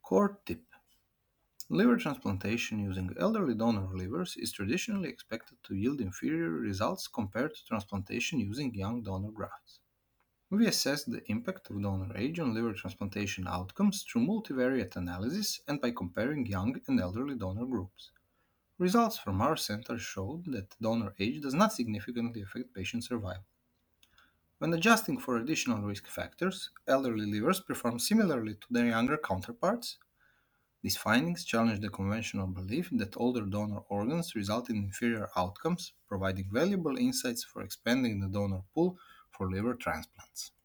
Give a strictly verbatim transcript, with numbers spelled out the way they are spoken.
Core tip: liver transplantation using elderly donor livers is traditionally expected to yield inferior results compared to transplantation using young donor grafts. We assessed the impact of donor age on liver transplantation outcomes through multivariate analysis and by comparing young and elderly donor groups. Results from our center showed that donor age does not significantly affect patient survival. When adjusting for additional risk factors, elderly livers perform similarly to their younger counterparts. These findings challenge the conventional belief that older donor organs result in inferior outcomes, providing valuable insights for expanding the donor pool for liver transplants.